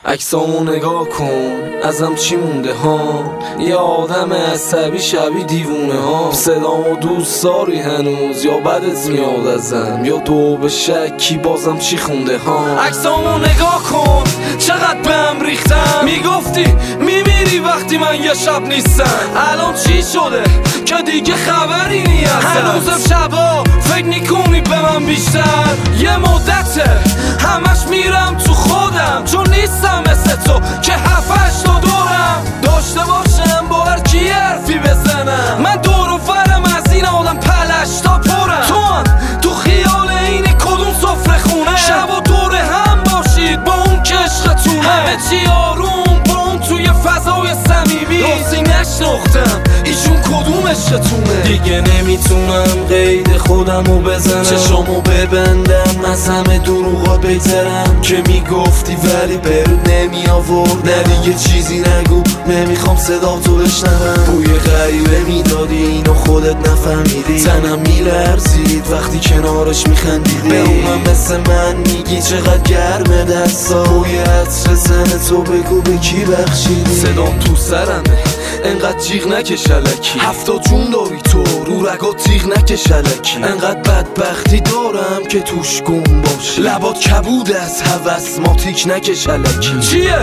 عکسامو نگاه کن ازم چی مونده ها، یه آدم عصبی شبیه دیوونه ها. صدامو دوست داری هنوز یا بدت میاد ازم، یا تو به شکی بازم چی خونده ها. عکسامو نگاه کن چقدر بهم ریختم، میگفتی میمیری وقتی من یه شب نیستم. الان چی شده که دیگه خبری نیست؟ هنوزم شبا فکر میکنی به من بیشتر؟ یه مدته همش میرم تو خودم، چون نیستم مثل تو که هفتش تا دورم داشته باشم با هر کی حرفی بزنم. من دور و فرم از این آدم پلش تا پرم، تو خیال اینی کدوم سفره خونه؟ شب و دور هم باشید با اون که عشقتونه، همه چی آروم با اون توی فضای صمیمی. راستی نشناختم ایشون کدوم عشقتونه؟ دیگه نمیتونم قید خودمو بزنم، چشامو ببندم از همه دروغا بگذرم که میگفتی ولی برود نمی آورد. نه دیگه چیزی نگو نمیخوام صدا تو بشنوم، بوی غریبه میدادی اینو خودت نفهمیدی. تنم میلرزید وقتی کنارش میخندیدی، به اونم مثل من میگی چقدر گرمه دستا. بوی عطر زن تو بگو به کی بخشیدی. صدام تو سرمه انقدر جیغ نکش الکی، هفتا جون داری تو رو رگا تیغ نکش الکی. انقدر بدبختی دارم که توش گم باش، لبات کبود از هوس ماتیک نکش الکی. چیه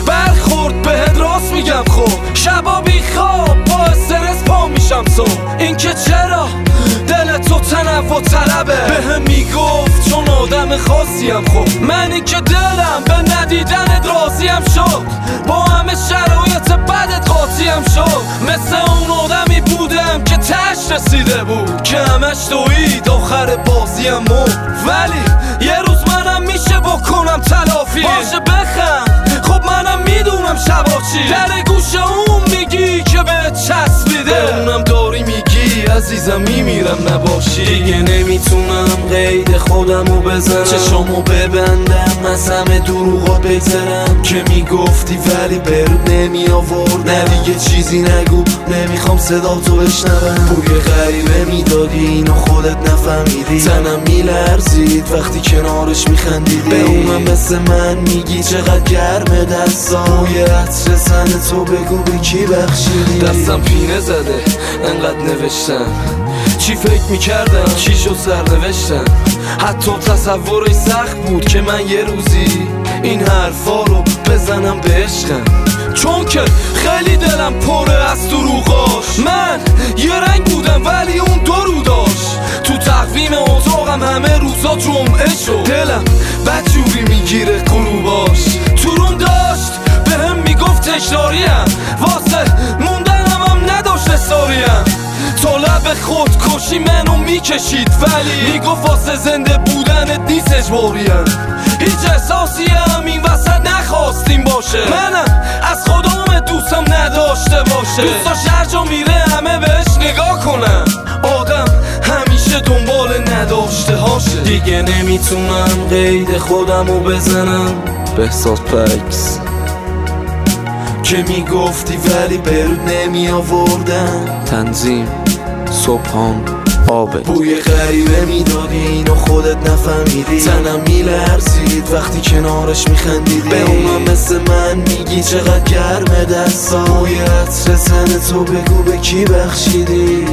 برخورد بهت راست میگم، خب شبا بی خواب با استرس پا میشم صبح. این که چرا دل تو تنوع طلبه، بهم میگفت چون آدم خاصیم. خب منی که دلم به ندیدنت راضیم شد، با همه شرایط بدت قاطیم شد. مثل اون آدمی بودم که تش رسیده بود، که همش تویید آخر بازیم مرد. ولی یه روز منم میشه بکنم تلافی، باشه بخند خب منم میدونم شبا چی. در گوش اون میگی که بهت چسبیده، اونم داری میگی عزیزم میمیرم نباشی. دیگه نمیتونم قید خودمو بزنم، چشامو ببندم از همه دروغا بگذرم که میگفتی ولی برود نمی آورد. نه دیگه چیزی نگو نمیخوام صدا تو بشنوم، بوی غریبه میدادی اینو خودت نفهمیدی. تنم میلرزید وقتی کنارش میخندیدی، به اونم مثل من میگی چقدر گرمه دستا. بوی عطر زن تو بگو به کی بخشیدی. دستم پینه زده انقدر نوشتم، چی فکر میکردم چی شد سرنوشتم. حتی تصورش سخت بود که من یه روزی این حرفا رو بزنم به عشقم، چون که خیلی دلم پره از دروغاش. من یه رنگ بودم ولی اون دو رو داشت، تو تقویم اتاقم همه روزا جمعه شد. دلم بدجوری میگیره غروباش، تو روم داشت بهم میگفت تکراریم، واسه موندنم هم نداشت استاریم. تا لب خودکشی منو میکشید ولی میگفت واسه زنده بودنت نیست اجباریم. هیچ احساسی هم این وسط نخواستیم باشه، منم از خودم دوستم نداشته باشه. دوستاش هر جا میره همه بهش نگاه کنم، آدم همیشه دنبال نداشته هاشه. دیگه نمیتونم قید خودمو بزنم. بهزاد پکس که میگفتی ولی برود نمی آوردم. تنظیم صبحان آبه، بوی غریبه میدادی اینو خودت نفهمیدی. تنم میلرزید وقتی کنارش میخندیدی، به اونم مثل من میگی چقدر گرمه دستا. بوی عطر زن تو بگو به کی بخشیدی.